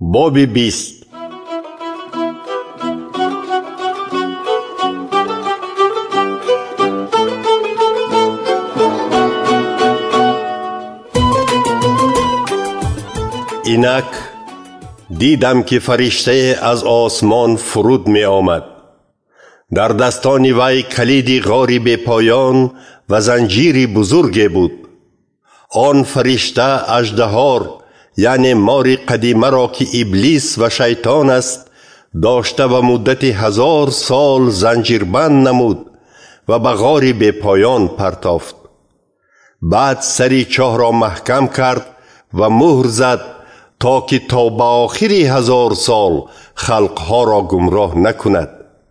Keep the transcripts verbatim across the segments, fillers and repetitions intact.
باب بیست. اینک دیدم که فرشته از آسمان فرود می آمد. در دستان وی کلید غاری به پایان و زنجیری بزرگی بود. آن فرشته اژدهار یعنی مار قدیمه را که ابلیس و شیطان است داشته و مدت هزار سال زنجیربند نمود و به غاری به پایان پرتافت. بعد سری چاه را محکم کرد و مهر زد تا که تا به آخری هزار سال خلقها را گمراه نکند.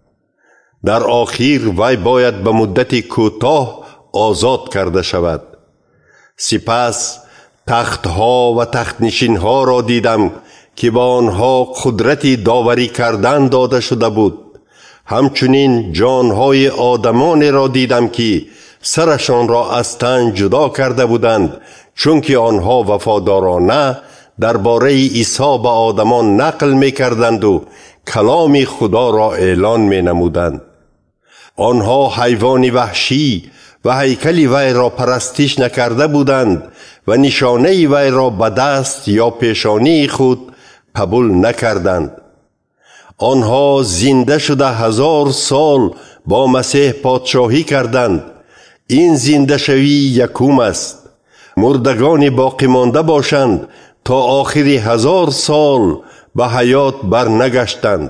در آخر وی باید به مدت کوتاه آزاد کرده شود. سپس تختها و تخت نشینها را دیدم که با آنها قدرتی داوری کردن داده شده بود. همچنین جانهای آدمان را دیدم که سرشان را از تن جدا کرده بودند، چون که آنها وفادارانه درباره عیسی به آدمان نقل می کردند و کلام خدا را اعلان می نمودند. آنها حیوان وحشی و هیکل وی را پرستش نکرده بودند و نشانه وی را به دست یا پیشانی خود قبول نکردند. آنها زنده شده هزار سال با مسیح پادشاهی کردند. این زنده شوی یکم است. مردگان باقی مانده باشند تا آخری هزار سال به حیات برنگشتند.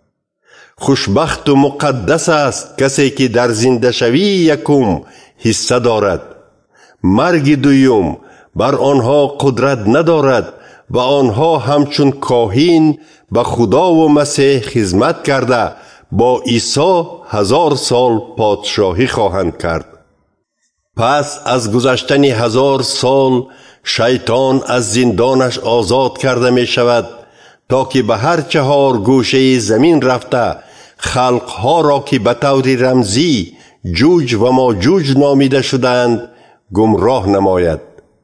خوشبخت و مقدس است کسی که در زنده شوی یکم حصه دارد. مرگ دوم بر آنها قدرت ندارد و آنها همچون کاهن به خدا و مسیح خدمت کرده با عیسی هزار سال پادشاهی خواهند کرد. پس از گذشتن هزار سال شیطان از زندانش آزاد کرده می شود تا که به هر چهار گوشه زمین رفته خلقها را که به طور رمزی جوج و ماجوج نامیده شدند گمراه نماید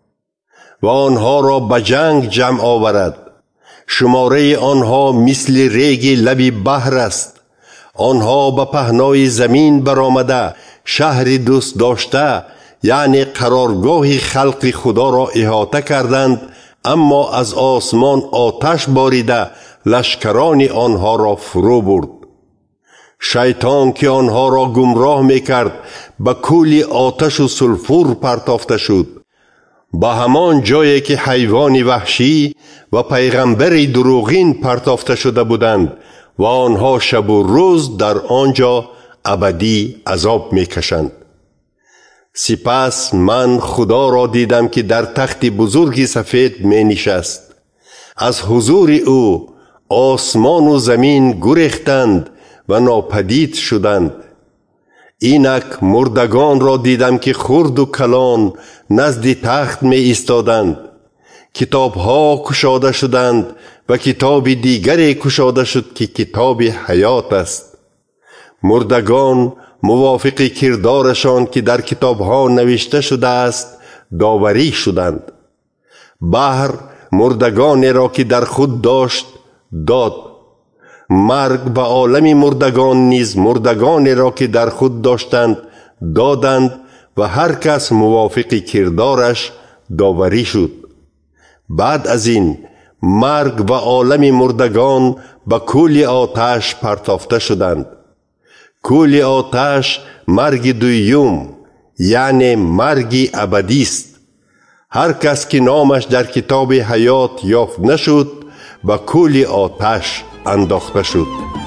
و آنها را به جنگ جمع آورد. شماره آنها مثل ریگ لب بحر است. آنها به پهنای زمین برآمده شهر دوست داشته یعنی قرارگاه خلق خدا را احاطه کردند، اما از آسمان آتش باریده لشکران آنها را فرو برد. شیطان که آنها را گمراه میکرد به کولی آتش و سلفور پرتافته شد، به همان جایی که حیوان وحشی و پیغمبر دروغین پرتافته شده بودند و آنها شب و روز در آنجا ابدی عذاب میکشند. سپس من خدا را دیدم که در تخت بزرگی سفید می نشست. از حضور او آسمان و زمین گریختند و ناپدید شدند. اینک مردگان را دیدم که خرد و کلان نزد تخت می ایستادند. کتابها کشاده شدند و کتاب دیگری کشاده شد که کتاب حیات است. مردگان موافق کردارشان که در کتابها نوشته شده است داوری شدند. بحر مردگان را که در خود داشت داد. مرگ به عالم مردگان نیز مردگان را که در خود داشتند دادند و هر کس موافق کردارش داوری شد. بعد از این مرگ و عالم مردگان به کولی آتش پرتافته شدند. کولی آتش مرگ دویم یعنی مرگ ابدی است. هر کس که نامش در کتاب حیات یافت نشد به کولی آتش انداخته شد.